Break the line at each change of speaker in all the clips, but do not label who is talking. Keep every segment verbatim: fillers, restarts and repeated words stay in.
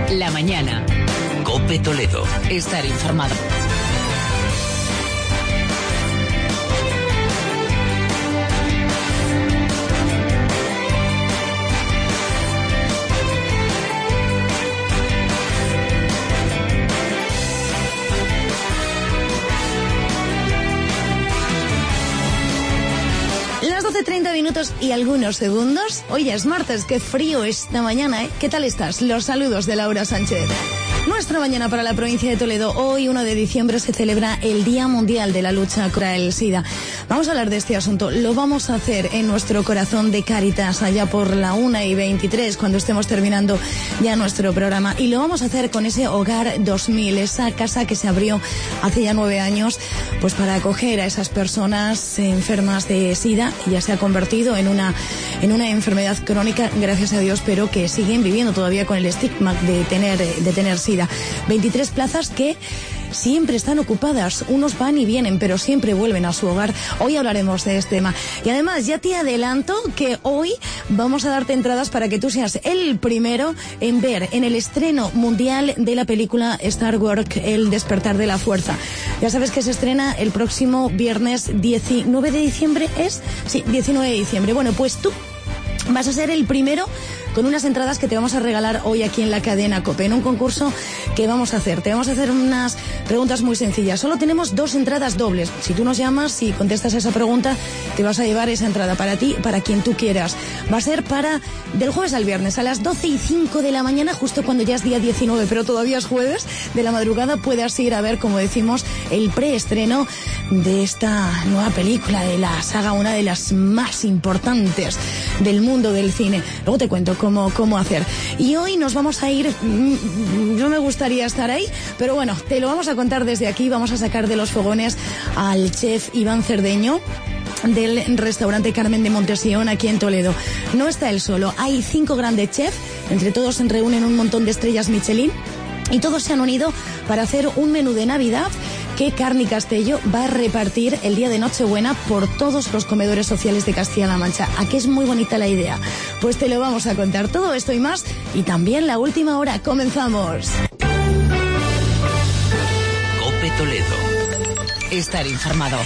La mañana.
COPE Toledo.
Estar informado.
doce treinta minutos y algunos segundos. Hoy es martes, qué frío esta mañana, ¿eh? ¿Qué tal estás? Los saludos de Laura Sánchez. Nuestra mañana para la provincia de Toledo. Hoy, uno de diciembre, se celebra el Día Mundial de la Lucha contra el SIDA. Vamos a hablar de este asunto. Lo vamos a hacer en nuestro corazón de Cáritas, allá por la una y veintitrés, cuando estemos terminando ya nuestro programa. Y lo vamos a hacer con ese Hogar dos mil, esa casa que se abrió hace ya nueve años, pues para acoger a esas personas enfermas de SIDA. Ya se ha convertido en una, en una enfermedad crónica, gracias a Dios, pero que siguen viviendo todavía con el estigma de tener, de tener SIDA. veintitrés plazas que siempre están ocupadas, unos van y vienen, pero siempre vuelven a su hogar. Hoy hablaremos de este tema. Y además, ya te adelanto que hoy vamos a darte entradas para que tú seas el primero en ver en el estreno mundial de la película Star Wars, El Despertar de la Fuerza. Ya sabes que se estrena el próximo viernes diecinueve de diciembre, ¿es? Sí, diecinueve de diciembre. Bueno, pues tú vas a ser el primero con unas entradas que te vamos a regalar hoy aquí en la cadena COPE, en un concurso que vamos a hacer. Te vamos a hacer unas preguntas muy sencillas. Solo tenemos dos entradas dobles. Si tú nos llamas y contestas esa pregunta, te vas a llevar esa entrada para ti, para quien tú quieras. Va a ser para del jueves al viernes, a las doce y cinco de la mañana, justo cuando ya es día diecinueve, pero todavía es jueves, de la madrugada, puedas ir a ver, como decimos, el preestreno de esta nueva película de la saga, una de las más importantes del mundo del cine. Luego te cuento cómo, cómo hacer. Y hoy nos vamos a ir, yo me gustaría estar ahí, pero bueno, te lo vamos a contar desde aquí. Vamos a sacar de los fogones al chef Iván Cerdeño, del restaurante Carmen de Montesión aquí en Toledo. No está él solo, hay cinco grandes chefs, entre todos se reúnen un montón de estrellas Michelin y todos se han unido para hacer un menú de Navidad que Carni Castello va a repartir el día de Nochebuena por todos los comedores sociales de Castilla-La Mancha. ¿A qué es muy bonita la idea? Pues te lo vamos a contar todo esto y más, y también la última hora. ¡Comenzamos!
COPE Toledo.
Estar informado.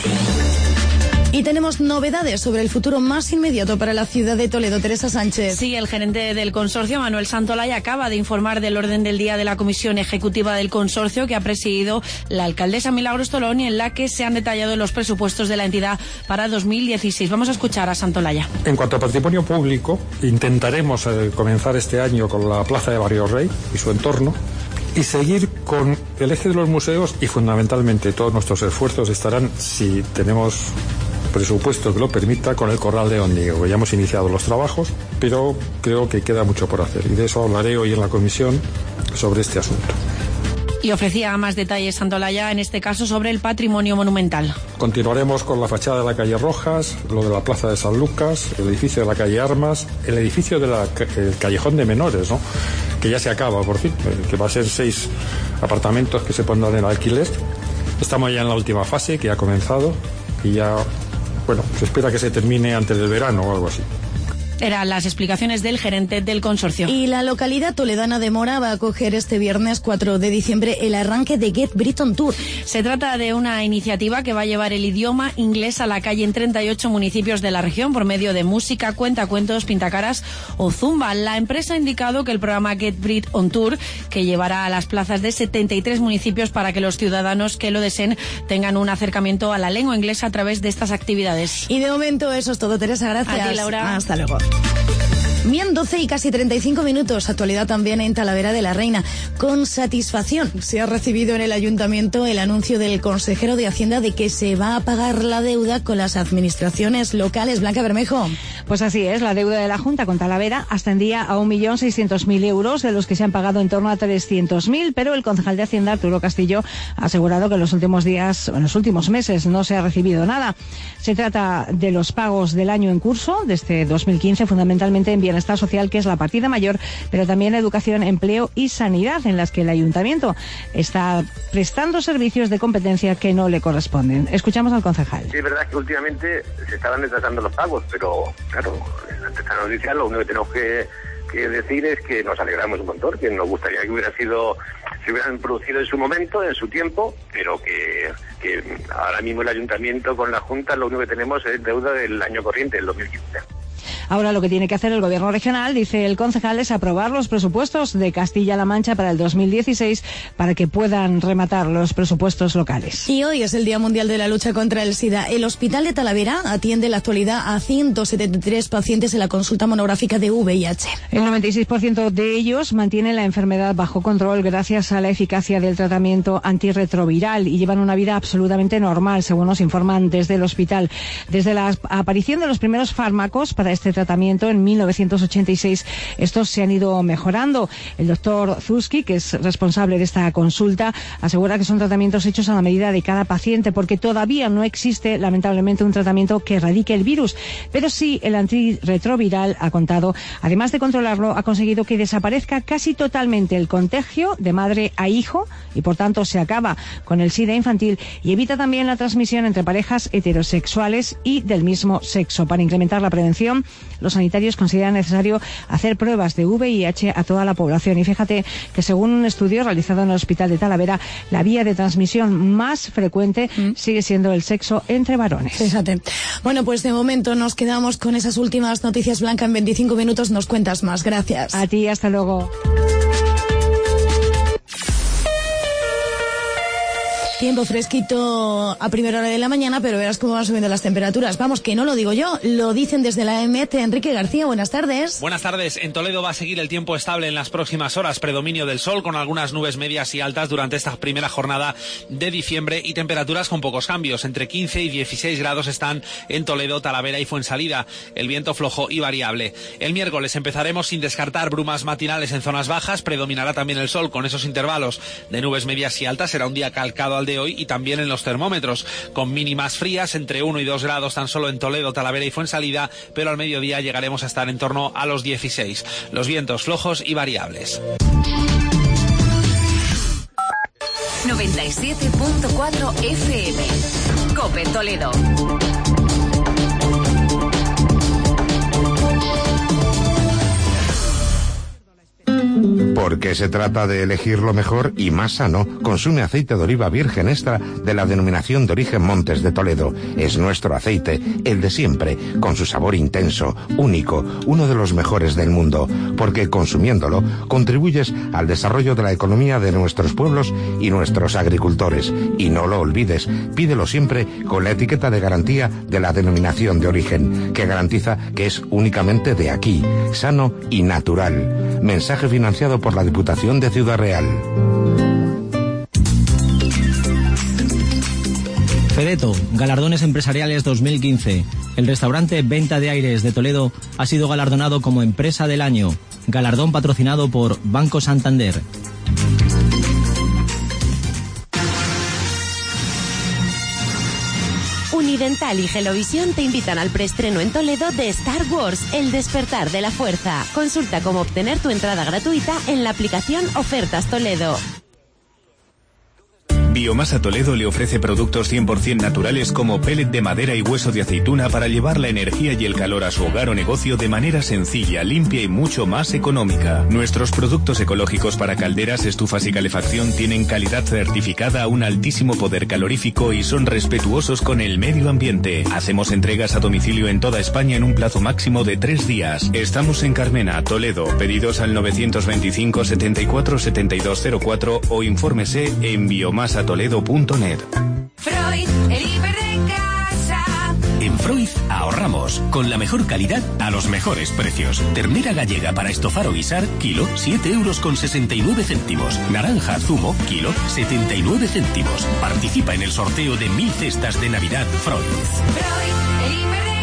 Y tenemos novedades sobre el futuro más inmediato para la ciudad de Toledo. Teresa Sánchez.
Sí, el gerente del consorcio, Manuel Santolaya, acaba de informar del orden del día de la comisión ejecutiva del consorcio que ha presidido la alcaldesa Milagros Tolón y en la que se han detallado los presupuestos de la entidad para dos mil dieciséis. Vamos a escuchar a Santolaya.
En cuanto a patrimonio público, intentaremos eh, comenzar este año con la Plaza de Barrio Rey y su entorno, y seguir con el eje de los museos, y fundamentalmente todos nuestros esfuerzos estarán, si tenemos presupuesto que lo permita, con el Corral de Óndigo. Ya hemos iniciado los trabajos, pero creo que queda mucho por hacer, y de eso hablaré hoy en la comisión sobre este asunto.
Y ofrecía más detalles Santolaya, en este caso sobre el patrimonio monumental.
Continuaremos con la fachada de la calle Rojas, lo de la plaza de San Lucas, el edificio de la calle Armas, el edificio del Callejón de Menores, ¿no?, que ya se acaba por fin, que va a ser seis apartamentos que se pondrán en alquiler. Estamos ya en la última fase, que ha comenzado, y ya, bueno, se espera que se termine antes del verano o algo así.
Eran las explicaciones del gerente del consorcio.
Y la localidad toledana de Mora va a acoger este viernes cuatro de diciembre el arranque de Get Britain Tour.
Se trata de una iniciativa que va a llevar el idioma inglés a la calle en treinta y ocho municipios de la región por medio de música, cuentacuentos, pintacaras o zumba. La empresa ha indicado que el programa Get Brit on Tour, que llevará a las plazas de setenta y tres municipios para que los ciudadanos que lo deseen tengan un acercamiento a la lengua inglesa a través de estas actividades.
Y de momento eso es todo, Teresa, gracias.
A ti, Laura.
Hasta luego. Bien, doce y casi treinta y cinco minutos. Actualidad también en Talavera de la Reina. Con satisfacción se ha recibido en el ayuntamiento el anuncio del consejero de Hacienda de que se va a pagar la deuda con las administraciones locales. Blanca Bermejo.
Pues así es, la deuda de la Junta con Talavera ascendía a un millón seiscientos mil euros, de los que se han pagado en torno a trescientos mil, pero el concejal de Hacienda, Arturo Castillo, ha asegurado que en los últimos días, en los últimos meses, no se ha recibido nada. Se trata de los pagos del año en curso, desde dos mil quince, fundamentalmente en bienestar social, que es la partida mayor, pero también educación, empleo y sanidad, en las que el ayuntamiento está prestando servicios de competencia que no le corresponden. Escuchamos al concejal.
Sí, es verdad que últimamente se estaban retrasando los pagos, pero claro, ante esta noticia lo único que tenemos que que decir es que nos alegramos un montón, que nos gustaría que hubiera sido, se hubieran producido en su momento, en su tiempo, pero que, que ahora mismo el Ayuntamiento con la Junta lo único que tenemos es deuda del año corriente, del dos mil quince.
Ahora lo que tiene que hacer el gobierno regional, dice el concejal, es aprobar los presupuestos de Castilla-La Mancha para el dos mil dieciséis para que puedan rematar los presupuestos locales.
Y hoy es el Día Mundial de la Lucha contra el SIDA. El Hospital de Talavera atiende en la actualidad a ciento setenta y tres pacientes en la consulta monográfica de V I H.
El noventa y seis por ciento de ellos mantienen la enfermedad bajo control gracias a la eficacia del tratamiento antirretroviral y llevan una vida absolutamente normal, según nos informan desde el hospital. Desde la aparición de los primeros fármacos para este tratamiento en mil novecientos ochenta y seis, estos se han ido mejorando. El doctor Zuski, que es responsable de esta consulta, asegura que son tratamientos hechos a la medida de cada paciente, porque todavía no existe, lamentablemente, un tratamiento que erradique el virus. Pero sí, el antirretroviral, ha contado, además de controlarlo, ha conseguido que desaparezca casi totalmente el contagio de madre a hijo y, por tanto, se acaba con el SIDA infantil y evita también la transmisión entre parejas heterosexuales y del mismo sexo. Para incrementar la prevención, los sanitarios consideran necesario hacer pruebas de V I H a toda la población. Y fíjate que según un estudio realizado en el Hospital de Talavera, la vía de transmisión más frecuente mm. sigue siendo el sexo entre varones.
Fíjate. Bueno, pues de momento nos quedamos con esas últimas noticias. Blanca, en veinticinco minutos nos cuentas más. Gracias.
A ti, hasta luego.
Tiempo fresquito a primera hora de la mañana, pero verás cómo van subiendo las temperaturas. Vamos, que no lo digo yo, lo dicen desde la E M E T. Enrique García, buenas tardes.
Buenas tardes. En Toledo va a seguir el tiempo estable en las próximas horas. Predominio del sol con algunas nubes medias y altas durante esta primera jornada de diciembre y temperaturas con pocos cambios. Entre quince y dieciséis grados están en Toledo, Talavera y Fuensalida. El viento flojo y variable. El miércoles empezaremos sin descartar brumas matinales en zonas bajas. Predominará también el sol con esos intervalos de nubes medias y altas. Será un día calcado al de hoy y también en los termómetros, con mínimas frías entre uno y dos grados tan solo en Toledo, Talavera y Fuensalida, pero al mediodía llegaremos a estar en torno a los dieciséis. Los vientos flojos y variables.
noventa y siete punto cuatro F M. COPE Toledo.
Porque se trata de elegir lo mejor y más sano, consume aceite de oliva virgen extra de la denominación de origen Montes de Toledo. Es nuestro aceite, el de siempre, con su sabor intenso, único, uno de los mejores del mundo, porque consumiéndolo contribuyes al desarrollo de la economía de nuestros pueblos y nuestros agricultores. Y no lo olvides, pídelo siempre con la etiqueta de garantía de la denominación de origen, que garantiza que es únicamente de aquí, sano y natural. Mensaje financiado por la Diputación de Ciudad Real.
Fedeto, Galardones Empresariales dos mil quince. El restaurante Venta de Aires de Toledo ha sido galardonado como Empresa del Año. Galardón patrocinado por Banco Santander.
Unidental y Gelovisión te invitan al preestreno en Toledo de Star Wars, El Despertar de la Fuerza. Consulta cómo obtener tu entrada gratuita en la aplicación Ofertas Toledo.
Biomasa Toledo le ofrece productos cien por ciento naturales como pellet de madera y hueso de aceituna para llevar la energía y el calor a su hogar o negocio de manera sencilla, limpia y mucho más económica. Nuestros productos ecológicos para calderas, estufas y calefacción tienen calidad certificada a un altísimo poder calorífico y son respetuosos con el medio ambiente. Hacemos entregas a domicilio en toda España en un plazo máximo de tres días. Estamos en Carmena, Toledo. Pedidos al novecientos veinticinco setenta y cuatro setenta y dos cero cuatro o infórmese en biomasa toledo punto net.
Freud, el hiper de casa.
En Freud ahorramos con la mejor calidad a los mejores precios. Ternera gallega para estofar o guisar, kilo, siete euros con sesenta y nueve céntimos. Naranja zumo, kilo, setenta y nueve céntimos. Participa en el sorteo de mil cestas de Navidad Freud.
Freud, el hiper de casa.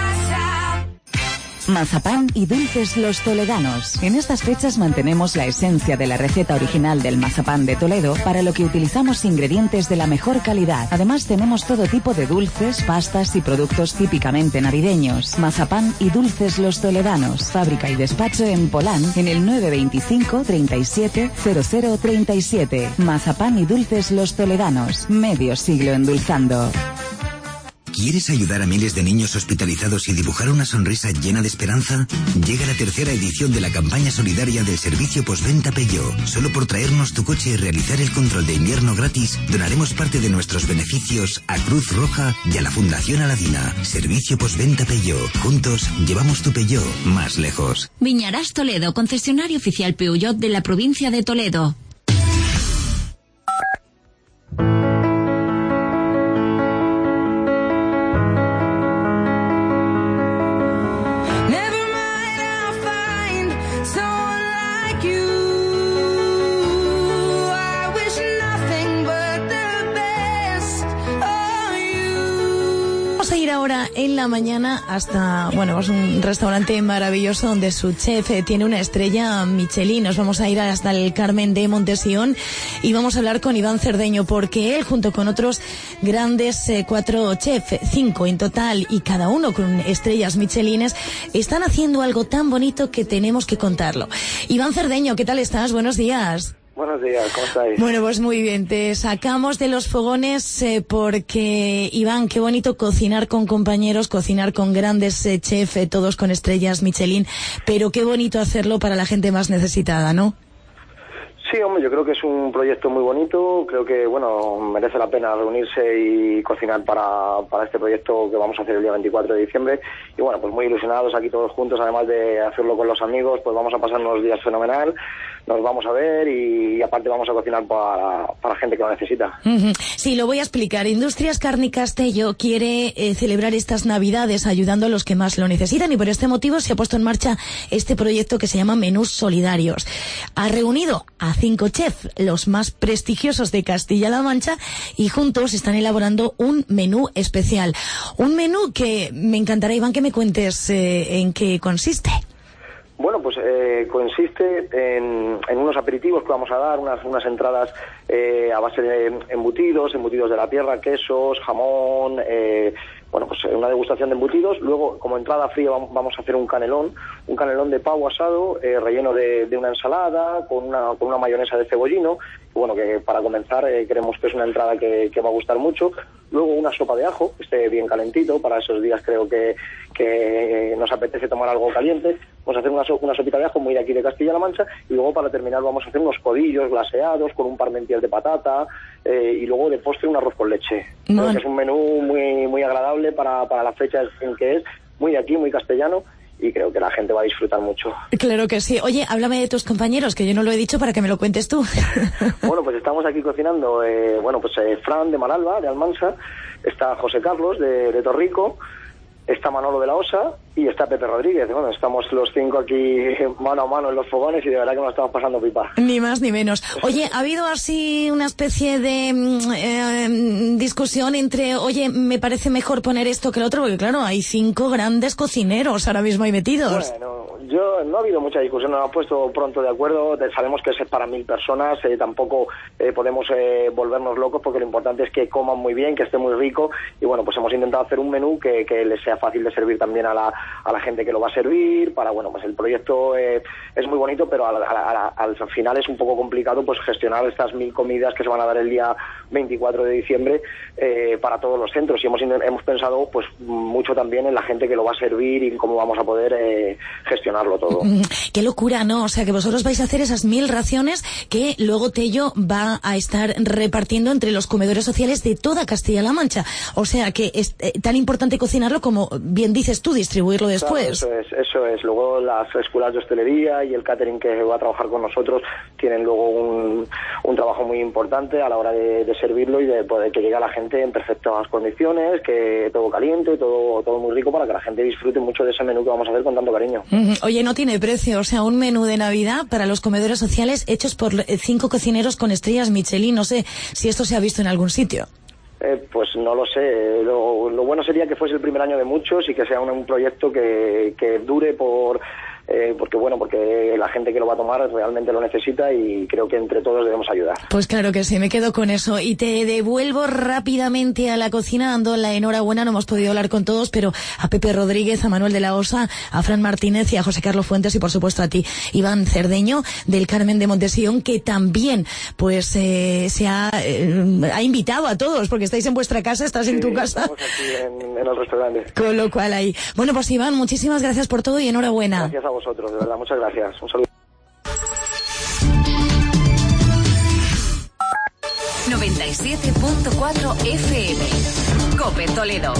Mazapán y dulces Los Toledanos. En estas fechas mantenemos la esencia de la receta original del mazapán de Toledo, para lo que utilizamos ingredientes de la mejor calidad. Además tenemos todo tipo de dulces, pastas y productos típicamente navideños. Mazapán y dulces Los Toledanos. Fábrica y despacho en Polán, en el nueve veinticinco treinta y siete cero cero treinta y siete. Mazapán y dulces Los Toledanos. Medio siglo endulzando.
¿Quieres ayudar a miles de niños hospitalizados y dibujar una sonrisa llena de esperanza? Llega la tercera edición de la campaña solidaria del servicio postventa Peugeot. Solo por traernos tu coche y realizar el control de invierno gratis, donaremos parte de nuestros beneficios a Cruz Roja y a la Fundación Aladina. Servicio postventa Peugeot. Juntos llevamos tu Peugeot más lejos.
Viñarás Toledo, concesionario oficial Peugeot de la provincia de Toledo.
Ahora en la mañana hasta, bueno, es un restaurante maravilloso donde su chef eh, tiene una estrella Michelin. Nos vamos a ir hasta el Carmen de Montesión y vamos a hablar con Iván Cerdeño, porque él, junto con otros grandes eh, cuatro chefs, cinco en total y cada uno con estrellas Michelines, están haciendo algo tan bonito que tenemos que contarlo. Iván Cerdeño, ¿qué tal estás? Buenos días.
Buenos días, ¿cómo estáis?
Bueno, pues muy bien, te sacamos de los fogones eh, porque, Iván, qué bonito cocinar con compañeros, cocinar con grandes eh, chefs, eh, todos con estrellas Michelin, pero qué bonito hacerlo para la gente más necesitada, ¿no?
Sí, hombre, yo creo que es un proyecto muy bonito, creo que, bueno, merece la pena reunirse y cocinar para, para este proyecto que vamos a hacer el día veinticuatro de diciembre, y bueno, pues muy ilusionados aquí todos juntos, además de hacerlo con los amigos, pues vamos a pasar unos días fenomenal, nos vamos a ver y, y aparte vamos a cocinar para, para gente que lo necesita.
Uh-huh. Sí, lo voy a explicar. Industrias Cárnicas Tello quiere eh, celebrar estas Navidades ayudando a los que más lo necesitan, y por este motivo se ha puesto en marcha este proyecto que se llama Menús Solidarios. Ha reunido a cinco chefs, los más prestigiosos de Castilla-La Mancha, y juntos están elaborando un menú especial. Un menú que me encantará, Iván, que me cuentes eh, en qué consiste.
Bueno, pues eh, consiste en, en unos aperitivos que vamos a dar, unas, unas entradas eh, a base de embutidos, embutidos de la tierra, quesos, jamón, eh, bueno, pues una degustación de embutidos. Luego, como entrada fría, vamos a hacer un canelón, un canelón de pavo asado, eh, relleno de, de una ensalada, con una, con una mayonesa de cebollino. Y bueno, que para comenzar eh, creemos que es una entrada que, que va a gustar mucho. Luego una sopa de ajo, que esté bien calentito, para esos días creo que, que nos apetece tomar algo caliente. Vamos a hacer una, so, una sopita de ajo muy de aquí de Castilla-La Mancha, y luego para terminar vamos a hacer unos codillos glaseados con un parmentier de patata, eh, y luego de postre un arroz con leche. Creo que es un menú muy muy agradable para, para la fecha en que es, muy de aquí, muy castellano, y creo que la gente va a disfrutar mucho.
Claro que sí. Oye, háblame de tus compañeros, que yo no lo he dicho, para que me lo cuentes tú.
Bueno, pues estamos aquí cocinando, eh, bueno, pues eh, Fran de Maralba, de Almansa, está José Carlos de, de Torrico, está Manolo de la Osa y está Pepe Rodríguez. Bueno, estamos los cinco aquí mano a mano en los fogones y de verdad que nos estamos pasando pipa.
Ni más ni menos. Oye, ¿ha habido así una especie de eh, discusión entre, oye, me parece mejor poner esto que el otro? Porque claro, hay cinco grandes cocineros ahora mismo ahí metidos.
Bueno, yo no ha habido mucha discusión, nos hemos puesto pronto de acuerdo, sabemos que es para mil personas, eh, tampoco eh, podemos eh, volvernos locos, porque lo importante es que coman muy bien, que esté muy rico, y bueno, pues hemos intentado hacer un menú que, que les sea fácil de servir también a la, a la gente que lo va a servir, para, bueno, pues el proyecto eh, es muy bonito, pero a la, a la, al final es un poco complicado pues gestionar estas mil comidas que se van a dar el día veinticuatro de diciembre eh, para todos los centros, y hemos, hemos pensado pues mucho también en la gente que lo va a servir y en cómo vamos a poder eh, gestionarlo todo.
Qué locura, ¿no? O sea, que vosotros vais a hacer esas mil raciones que luego Tello va a estar repartiendo entre los comedores sociales de toda Castilla-La Mancha. O sea, que es eh, tan importante cocinarlo como, bien dices tú, distribuirlo después.
Claro, eso es, eso es. Luego las escuelas de hostelería y el catering que va a trabajar con nosotros tienen luego un, un trabajo muy importante a la hora de, de servirlo y de poder que llegue a la gente en perfectas condiciones, que todo caliente, todo, todo muy rico, para que la gente disfrute mucho de ese menú que vamos a hacer con tanto cariño.
Uh-huh. Oye, no tiene precio, o sea, un menú de Navidad para los comedores sociales hechos por cinco cocineros con estrellas Michelin. No sé si esto se ha visto en algún sitio.
Eh, pues no lo sé. Lo, lo bueno sería que fuese el primer año de muchos y que sea un, un proyecto que, que dure por eh, porque bueno, porque la gente que lo va a tomar realmente lo necesita y creo que entre todos debemos ayudar.
Pues claro que sí, me quedo con eso y te devuelvo rápidamente a la cocina dando la enhorabuena. No hemos podido hablar con todos, pero a Pepe Rodríguez, a Manuel de la Osa, a Fran Martínez y a José Carlos Fuentes y por supuesto a ti, Iván Cerdeño, del Carmen de Montesión, que también pues eh, se ha, eh, ha invitado a todos, porque estáis en vuestra casa, estás sí, en tu casa.
Estamos aquí en, en el restaurante.
Con lo cual ahí. Bueno, pues Iván, muchísimas gracias por todo y enhorabuena.
Gracias a vosotros, de verdad, muchas gracias. Un saludo.
noventa y siete punto cuatro F M. COPE Toledo.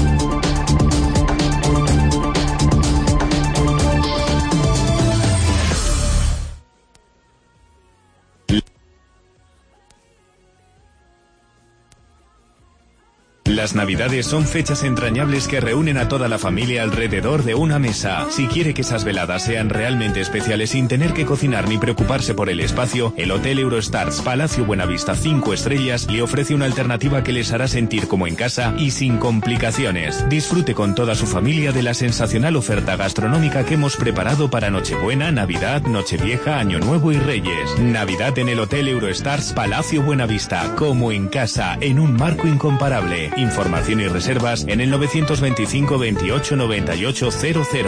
Las Navidades son fechas entrañables que reúnen a toda la familia alrededor de una mesa. Si quiere que esas veladas sean realmente especiales sin tener que cocinar ni preocuparse por el espacio, el Hotel Eurostars Palacio Buenavista cinco estrellas le ofrece una alternativa que les hará sentir como en casa y sin complicaciones. Disfrute con toda su familia de la sensacional oferta gastronómica que hemos preparado para Nochebuena, Navidad, Nochevieja, Año Nuevo y Reyes. Navidad en el Hotel Eurostars Palacio Buenavista, como en casa, en un marco incomparable. Información y reservas en el novecientos veinticinco veintiocho noventa y ocho cero cero.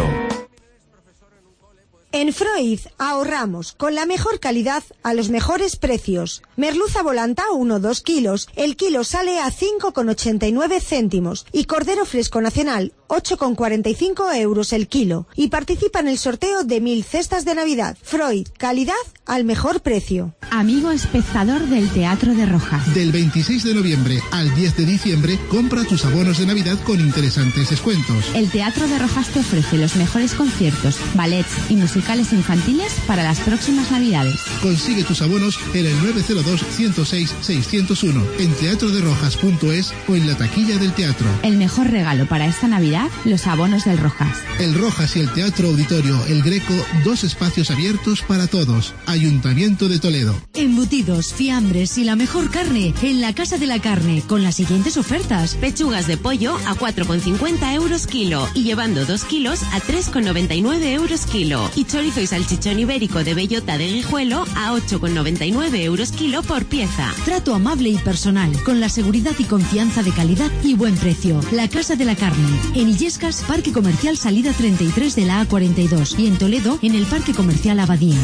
En Freud ahorramos con la mejor calidad a los mejores precios. Merluza volanta uno dos kilos, el kilo sale a cinco con ochenta y nueve céntimos y cordero fresco nacional ocho con cuarenta y cinco euros el kilo. Y participa en el sorteo de mil cestas de Navidad. Freud, calidad al mejor precio.
Amigo espectador del Teatro de Rojas.
Del veintiséis de noviembre al diez de diciembre, compra tus abonos de Navidad con interesantes descuentos.
El Teatro de Rojas te ofrece los mejores conciertos, ballets y musicales infantiles para las próximas Navidades.
Consigue tus abonos en el nueve cero dos, ciento seis, seiscientos uno, en teatro de rojas punto es o en la taquilla del teatro.
El mejor regalo para esta Navidad, los abonos del Rojas.
El Rojas y el Teatro Auditorio El Greco, dos espacios abiertos para todos. Ayuntamiento de Toledo.
Embutidos, fiambres y la mejor carne en la Casa de la Carne, con las siguientes ofertas.
Pechugas de pollo a cuatro con cincuenta euros kilo y llevando dos kilos a tres con noventa y nueve euros kilo. Y chorizo y salchichón ibérico de bellota de Guijuelo a ocho con noventa y nueve euros kilo por pieza.
Trato amable y personal, con la seguridad y confianza de calidad y buen precio. La Casa de la Carne, en Illescas, Parque Comercial Salida treinta y tres de la A cuarenta y dos y en Toledo, en el Parque Comercial Abadía.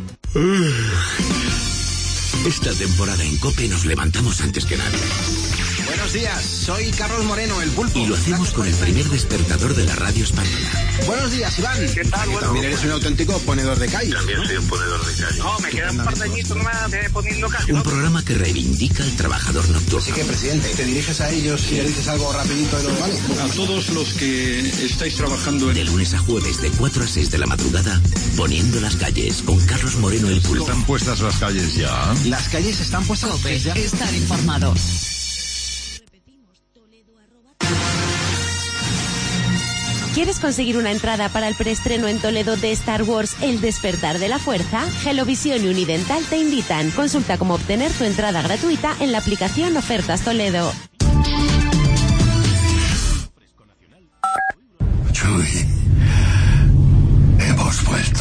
Esta temporada en COPE nos levantamos antes que nadie.
Buenos días, soy Carlos Moreno, el Pulpo.
Y lo hacemos con el primer despertador de la radio española.
Buenos días, Iván.
¿Qué tal? Bueno,
también eres un auténtico ponedor de calle.
También soy un ponedor de calle. No, me quedan un par de añitos más de poniendo calle.
Un programa que reivindica al trabajador nocturno.
Así que, presidente, te diriges a ellos y le dices algo rapidito de los vale.
A todos los que estáis trabajando en...
De lunes a jueves, de cuatro a seis de la madrugada, poniendo las calles con Carlos Moreno, el Pulpo.
¿Están puestas las calles ya?
Las calles están puestas
COPE,
ya.
Estar informado.
¿Quieres conseguir una entrada para el preestreno en Toledo de Star Wars El Despertar de la Fuerza? Gelovisión y Unidental te invitan. Consulta cómo obtener tu entrada gratuita en la aplicación Ofertas Toledo.
Chuy, hemos vuelto.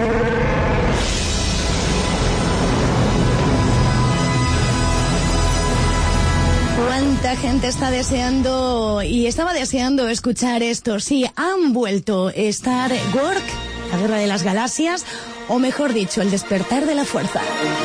¿Cuánta gente está deseando y estaba deseando escuchar esto? Sí, han vuelto Star Wars, la Guerra de las Galaxias, o mejor dicho, El Despertar de la Fuerza.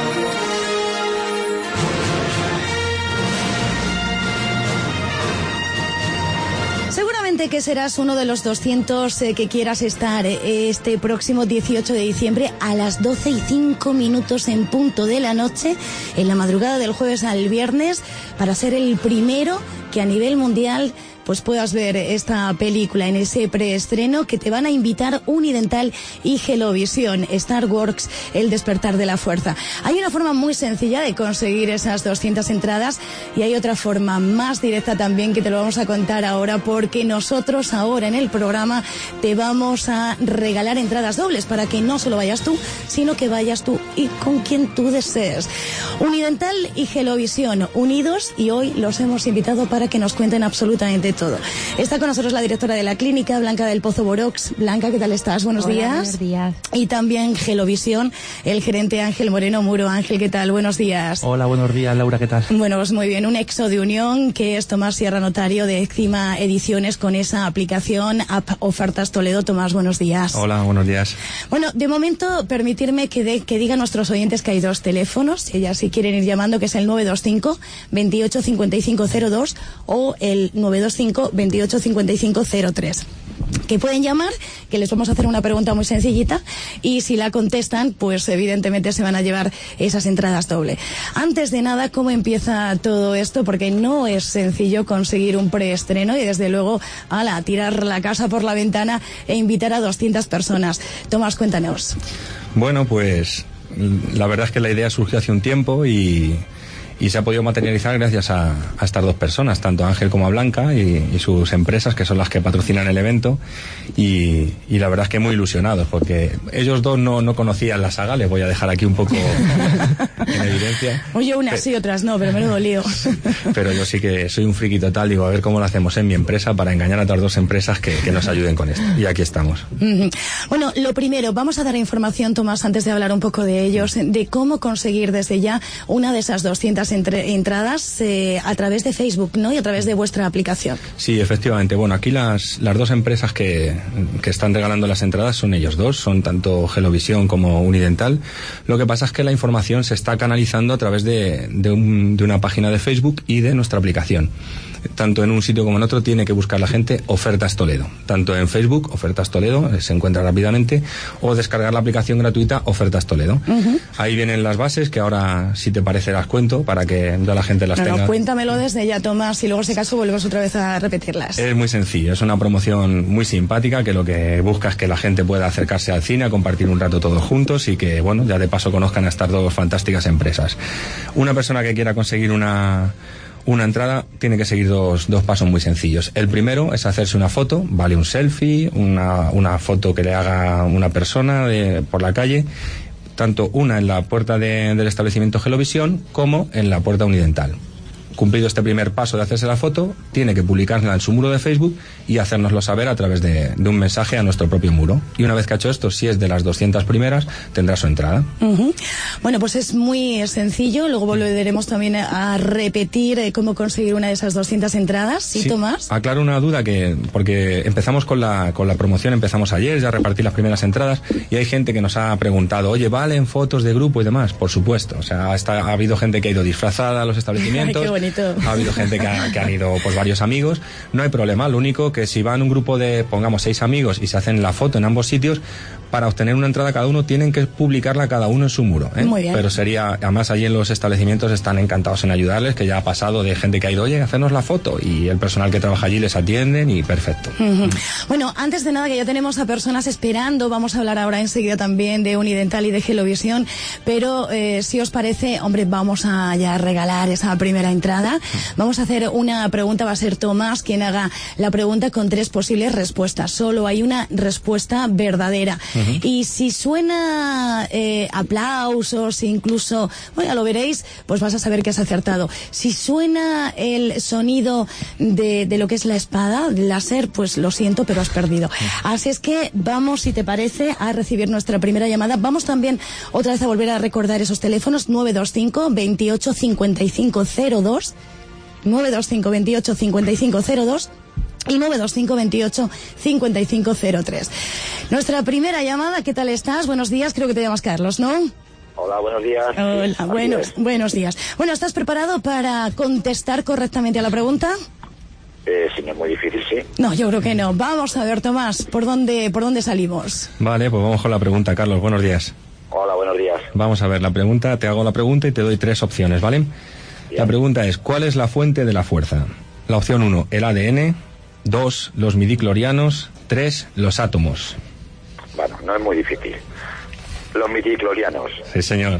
Seguramente que serás uno de los doscientos eh, que quieras estar eh, este próximo dieciocho de diciembre a las doce y cinco minutos en punto de la noche, en la madrugada del jueves al viernes, para ser el primero que a nivel mundial pues puedas ver esta película en ese preestreno que te van a invitar Unidental y Gelovisión, Star Wars, El Despertar de la Fuerza. Hay una forma muy sencilla de conseguir esas doscientas entradas y hay otra forma más directa también que te lo vamos a contar ahora, porque nosotros ahora en el programa te vamos a regalar entradas dobles para que no solo vayas tú, sino que vayas tú y con quien tú desees. Unidental y Gelovisión unidos, y hoy los hemos invitado para que nos cuenten absolutamente todo. Está con nosotros la directora de la clínica, Blanca del Pozo Borox. Blanca, ¿qué tal estás? Buenos
Hola,
días.
Buenos días.
Y también Gelovisión, el gerente Ángel Moreno Muro. Ángel, ¿qué tal? Buenos días.
Hola, buenos días, Laura, ¿qué tal?
Bueno, pues muy bien. Un exo de unión que es Tomás Sierra, notario de Cima Ediciones, con esa aplicación App Ofertas Toledo. Tomás, buenos días.
Hola, buenos días.
Bueno, de momento, permitirme que, de, que diga a nuestros oyentes que hay dos teléfonos, que ya si quieren ir llamando, que es el nueve dos cinco, veintiocho cincuenta y cinco cero dos o el nueve dos cinco, veintiocho cincuenta y cinco cero tres. Que pueden llamar, que les vamos a hacer una pregunta muy sencillita, y si la contestan, pues evidentemente se van a llevar esas entradas doble. Antes de nada, ¿cómo empieza todo esto? Porque no es sencillo conseguir un preestreno y desde luego, ala, tirar la casa por la ventana e invitar a doscientas personas. Tomás, cuéntanos.
Bueno, pues la verdad es que la idea surgió hace un tiempo y... y se ha podido materializar gracias a, a estas dos personas, tanto a Ángel como a Blanca y, y sus empresas, que son las que patrocinan el evento, y, y la verdad es que muy ilusionados, porque ellos dos no, no conocían la saga, les voy a dejar aquí un poco en evidencia.
Oye, unas sí, otras no, pero menudo lío.
Pero yo sí que soy un friki total, digo, a ver cómo lo hacemos en mi empresa para engañar a otras dos empresas que, que nos ayuden con esto, y aquí estamos.
Bueno, lo primero, vamos a dar información, Tomás, antes de hablar un poco de ellos, de cómo conseguir desde ya una de esas doscientas Entre, entradas eh, a través de Facebook, ¿no? Y a través de vuestra aplicación.
Sí, efectivamente. Bueno, aquí las, las dos empresas que, que están regalando las entradas son ellos dos, son tanto Gelovisión como Unidental. Lo que pasa es que la información se está canalizando a través de, de, un, de una página de Facebook y de nuestra aplicación. Tanto en un sitio como en otro tiene que buscar la gente Ofertas Toledo. Tanto en Facebook, Ofertas Toledo, eh, se encuentra rápidamente, o descargar la aplicación gratuita Ofertas Toledo. Uh-huh. Ahí vienen las bases, que ahora, si te parece, las cuento para que ya la gente las
no,
tenga.
No, cuéntamelo desde ya, Tomás, y luego, si acaso, volvemos otra vez a repetirlas.
Es muy sencillo, es una promoción muy simpática, que lo que busca es que la gente pueda acercarse al cine, a compartir un rato todos juntos y que, bueno, ya de paso conozcan a estas dos fantásticas empresas. Una persona que quiera conseguir una... Una entrada tiene que seguir dos, dos pasos muy sencillos. El primero es hacerse una foto, vale un selfie, una, una foto que le haga una persona de, por la calle, tanto una en la puerta de, del establecimiento Gelovisión como en la puerta Unidental. Cumplido este primer paso de hacerse la foto, tiene que publicarla en su muro de Facebook y hacérnoslo saber a través de, de un mensaje a nuestro propio muro. Y una vez que ha hecho esto, si es de las doscientas primeras, tendrá su entrada.
Uh-huh. Bueno, pues es muy sencillo. Luego volveremos también a repetir eh, cómo conseguir una de esas doscientas entradas. ¿Sí, sí, Tomás?
Aclaro una duda, que porque empezamos con la, con la promoción, empezamos ayer, ya repartí las primeras entradas, y hay gente que nos ha preguntado, oye, ¿valen fotos de grupo y demás? Por supuesto. O sea, está, ha habido gente que ha ido disfrazada a los establecimientos.
Qué bonito.
Ha habido gente que, ha, que han ido pues varios amigos. No hay problema, lo único que si van un grupo de, pongamos, seis amigos y se hacen la foto en ambos sitios, para obtener una entrada cada uno tienen que publicarla cada uno en su muro, ¿eh?
Muy bien.
Pero sería, además allí en los establecimientos están encantados en ayudarles, que ya ha pasado de gente que ha ido, oye, hacernos la foto, y el personal que trabaja allí les atienden y perfecto.
Uh-huh. Bueno, antes de nada, que ya tenemos a personas esperando, vamos a hablar ahora enseguida también de Unidental y de Gelovisión, pero eh, si os parece, hombre, vamos a ya regalar esa primera entrada. Vamos a hacer una pregunta, va a ser Tomás quien haga la pregunta con tres posibles respuestas. Solo hay una respuesta verdadera. Uh-huh. Y si suena eh, aplausos, incluso, bueno, ya lo veréis, pues vas a saber que has acertado. Si suena el sonido de, de lo que es la espada, el láser, pues lo siento, pero has perdido. Así es que vamos, si te parece, a recibir nuestra primera llamada. Vamos también otra vez a volver a recordar esos teléfonos, nueve dos cinco, veintiocho cincuenta y cinco cero dos, nueve dos cinco, veintiocho cincuenta y cinco cero dos y nueve dos cinco, veintiocho cincuenta y cinco cero tres. Nuestra primera llamada, ¿qué tal estás? Buenos días, creo que te llamas Carlos, ¿no?
Hola, buenos días.
Hola,
sí,
buenos, buenos días. Bueno, ¿estás preparado para contestar correctamente a la pregunta?
Eh, sí, no es muy difícil, sí.
No, yo creo que no. Vamos a ver, Tomás, ¿por dónde, por dónde salimos?
Vale, pues vamos con la pregunta, Carlos, buenos días.
Hola, buenos días.
Vamos a ver la pregunta, te hago la pregunta y te doy tres opciones, ¿vale? Bien. La pregunta es, ¿cuál es la fuente de la fuerza? La opción uno, el A D N, dos, los midiclorianos, tres, los átomos.
Bueno, no es muy difícil. Los midiclorianos.
Sí, señor.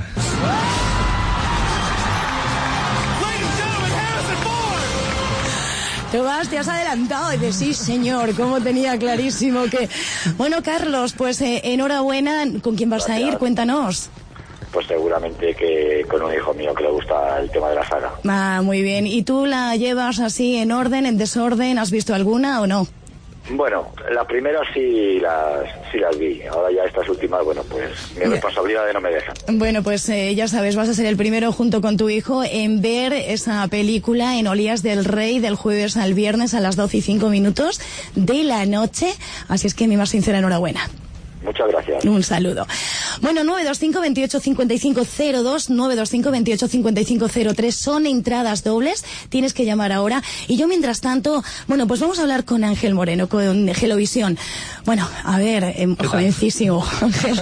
Tomás, te has adelantado y dices, sí, señor, como tenía clarísimo que... Bueno, Carlos, pues eh, enhorabuena. ¿Con quién vas Gracias. a ir? Cuéntanos.
pues seguramente que con un hijo mío que le gusta el tema de la saga.
Ah, muy bien. ¿Y tú la llevas así en orden, en desorden? ¿Has visto alguna o no?
Bueno, la primera sí las, sí las vi. Ahora ya estas últimas, bueno, pues mi responsabilidad no me deja.
Bueno, pues eh, ya sabes, vas a ser el primero junto con tu hijo en ver esa película en Olías del Rey del jueves al viernes a las doce y cinco minutos de la noche. Así es que mi más sincera enhorabuena.
Muchas gracias.
Un saludo. Bueno, nueve dos cinco, veintiocho cincuenta y cinco cero dos, nueve dos cinco, veintiocho cincuenta y cinco cero tres, son entradas dobles, tienes que llamar ahora. Y yo, mientras tanto, bueno, pues vamos a hablar con Ángel Moreno, con Gelovisión. Bueno, a ver, eh, jovencísimo, Ángel.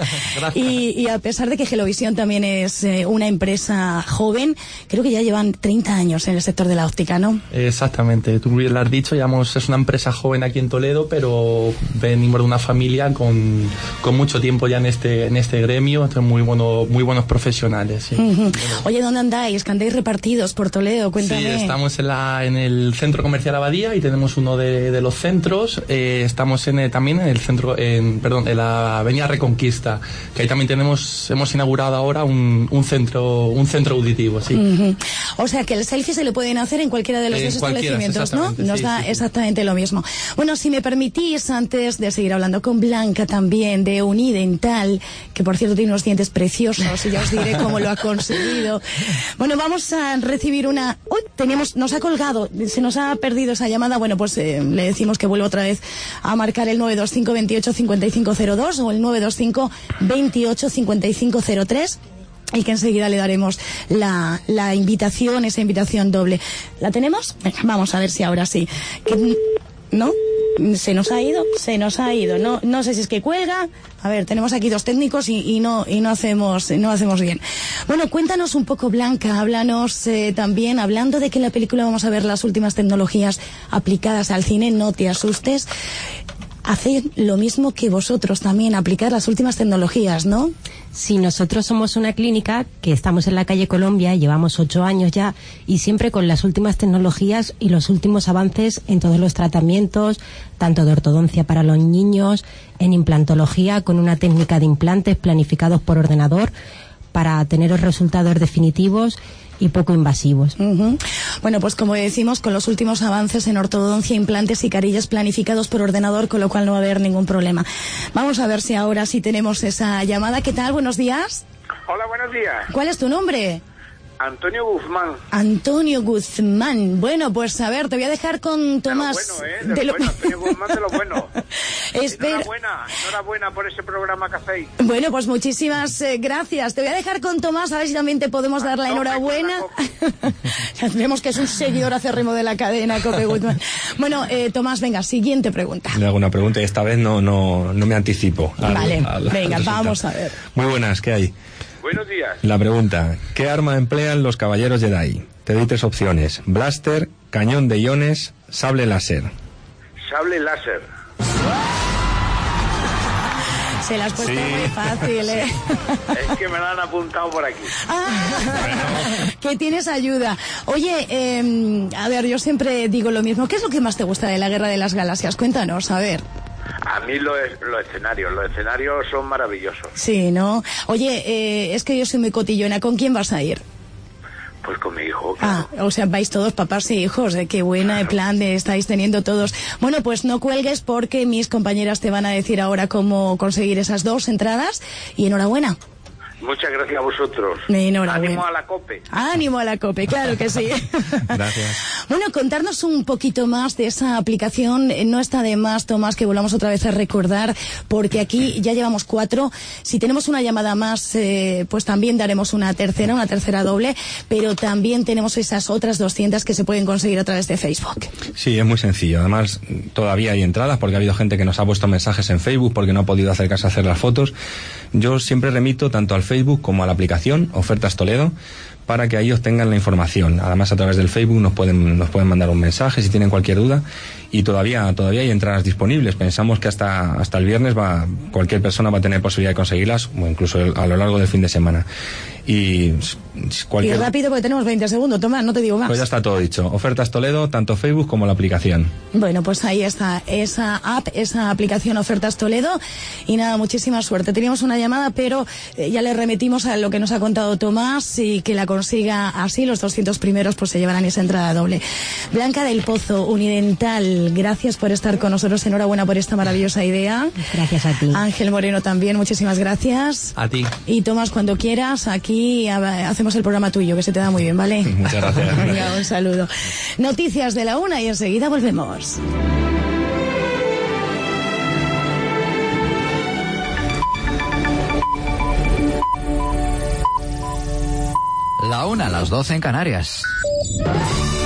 Y, y a pesar de que Gelovisión también es eh, una empresa joven, creo que ya llevan treinta años en el sector de la óptica, ¿no?
Exactamente, tú bien lo has dicho, digamos, es una empresa joven aquí en Toledo, pero venimos de una familia con... con mucho tiempo ya en este en este gremio, muy bueno, muy buenos profesionales. Sí.
Uh-huh. Oye, ¿dónde andáis? ¿Que andáis repartidos por Toledo? Cuéntame.
Sí, estamos en, la, en el Centro Comercial Abadía y tenemos uno de, de los centros. Eh, estamos en el, también en el centro, en, perdón, en la Avenida Reconquista, que ahí también tenemos, hemos inaugurado ahora un, un centro un centro auditivo, sí.
Uh-huh. O sea, que el selfie se le pueden hacer en cualquiera de los
en
dos establecimientos, ¿no? Nos
sí,
da
sí, sí.
exactamente lo mismo. Bueno, si me permitís, antes de seguir hablando con Blanca también, de Unidental, que por cierto tiene unos dientes preciosos y ya os diré cómo lo ha conseguido. Bueno, vamos a recibir una... Uy, teníamos, nos ha colgado, se nos ha perdido esa llamada. Bueno, pues eh, le decimos que vuelva otra vez a marcar el nueve dos cinco, veintiocho cincuenta y cinco cero dos o el nueve dos cinco, veintiocho cincuenta y cinco cero tres. Y que enseguida le daremos la, la invitación, esa invitación doble. ¿La tenemos? Venga, vamos a ver si ahora sí. Que, ¿no? Se nos ha ido, se nos ha ido. No, no sé si es que cuelga. A ver, tenemos aquí dos técnicos y, y no y no hacemos no hacemos bien. Bueno, cuéntanos un poco, Blanca. Háblanos eh, también, hablando de que en la película vamos a ver las últimas tecnologías aplicadas al cine. No te asustes. Hacen lo mismo que vosotros también, aplicar las últimas tecnologías, ¿no?
Sí, nosotros somos una clínica que estamos en la calle Colombia, llevamos ocho años ya, y siempre con las últimas tecnologías y los últimos avances en todos los tratamientos, tanto de ortodoncia para los niños, en implantología, con una técnica de implantes planificados por ordenador para tener los resultados definitivos y poco invasivos.
Uh-huh. Bueno, pues como decimos, con los últimos avances en ortodoncia, implantes y carillas planificados por ordenador, con lo cual no va a haber ningún problema. Vamos a ver si ahora sí tenemos esa llamada. ¿Qué tal? Buenos días.
Hola, buenos días.
¿Cuál es tu nombre?
Antonio Guzmán.
Antonio Guzmán. Bueno, pues a ver, te voy a dejar con Tomás.
De lo bueno, ¿eh? De, de lo bueno, Antonio Guzmán de lo bueno.
Espera.
Enhorabuena, enhorabuena por ese programa que hacéis.
Bueno, pues muchísimas eh, gracias. Te voy a dejar con Tomás, a ver si también te podemos dar la enhorabuena. Ya vemos que es un seguidor acérrimo de la cadena Cope Guzmán. Bueno, eh, Tomás, venga, siguiente pregunta.
Le hago una pregunta y esta vez no, no, no me anticipo. Al,
vale,
al,
venga,
al
vamos a ver.
Muy buenas, ¿qué hay?
Buenos días.
La pregunta, ¿qué arma emplean los caballeros Jedi? Te doy tres opciones: blaster, cañón de iones, sable láser.
Sable láser.
Se la has puesto sí. muy fácil, ¿eh?
Es que me la han apuntado por aquí.
Ah, que tienes ayuda. Oye, eh, a ver, yo siempre digo lo mismo. ¿Qué es lo que más te gusta de la Guerra de las Galaxias? Cuéntanos, a ver.
A mí los lo escenarios, los escenarios son maravillosos.
Sí, ¿no? Oye, eh, es que yo soy muy cotillona. ¿Con quién vas a ir?
Pues con mi hijo. Claro.
Ah, o sea, vais todos papás e hijos. ¿eh? Qué buena claro. plan de estáis teniendo todos. Bueno, pues no cuelgues porque mis compañeras te van a decir ahora cómo conseguir esas dos entradas. Y enhorabuena.
Muchas gracias a vosotros.
Ánimo
a la COPE.
Ánimo a la COPE, claro que sí.
Gracias.
Bueno, contarnos un poquito más de esa aplicación. No está de más, Tomás, que volvamos otra vez a recordar, porque aquí ya llevamos cuatro. Si tenemos una llamada más, eh, pues también daremos una tercera, una tercera doble, pero también tenemos esas otras doscientas que se pueden conseguir a través de Facebook.
Sí, es muy sencillo. Además, todavía hay entradas, porque ha habido gente que nos ha puesto mensajes en Facebook porque no ha podido acercarse a hacer las fotos. Yo siempre remito tanto al Facebook como a la aplicación Ofertas Toledo para que ahí obtengan la información. Además, a través del Facebook nos pueden, nos pueden mandar un mensaje si tienen cualquier duda, y todavía, todavía hay entradas disponibles. Pensamos que hasta, hasta el viernes va, cualquier persona va a tener posibilidad de conseguirlas, o incluso a lo largo del fin de semana. Y cualquier...
Y rápido, porque tenemos veinte segundos, Tomás, no te digo más.
Pues ya está todo dicho. Ofertas Toledo, tanto Facebook como la aplicación.
Bueno, pues ahí está esa app, esa aplicación Ofertas Toledo. Y nada, muchísima suerte. Teníamos una llamada, pero eh, ya le remitimos a lo que nos ha contado Tomás, y que la consiga así. Los doscientos primeros pues se llevarán esa entrada doble. Blanca del Pozo, Unidental, gracias por estar con nosotros. Enhorabuena por esta maravillosa idea.
Gracias a ti.
Ángel Moreno también, muchísimas gracias.
A ti.
Y Tomás, cuando quieras, aquí hacemos el programa tuyo, que se te da muy bien, ¿vale?
Muchas gracias.
Venga, un saludo. Noticias de la una y enseguida volvemos.
La una, a las doce en Canarias.